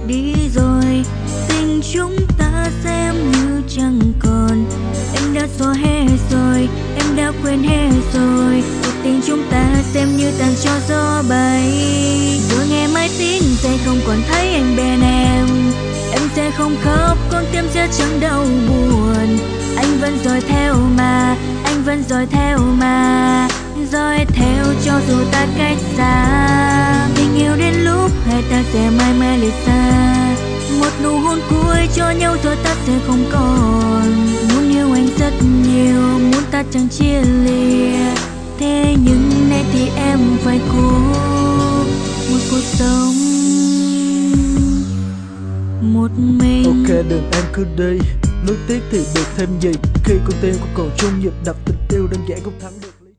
đi rồi, tình chúng ta xem như chẳng còn. Em đã xóa hết rồi, em đã quên hết rồi, cuộc tình chúng ta xem như tàn cho gió bay. Rồi ngày mai tin sẽ không còn thấy anh bên em sẽ không khóc, con tim sẽ chẳng đau buồn. Anh vẫn dõi theo mà, anh vẫn dõi theo mà, dõi theo cho dù ta cách xa. Tình yêu đến lúc hai ta sẽ mãi mãi lìa xa, một nụ hôn cuối cho nhau rồi ta sẽ không còn. Muốn yêu anh rất nhiều, muốn ta chẳng chia lìa, thế nhưng nay thì em phải cố một cuộc sống một mình. Ok đừng em cứ đi, nuối tiếc thì được thêm gì, khi con tim của còn chung nhịp đập, tình yêu đơn giản không thắng được.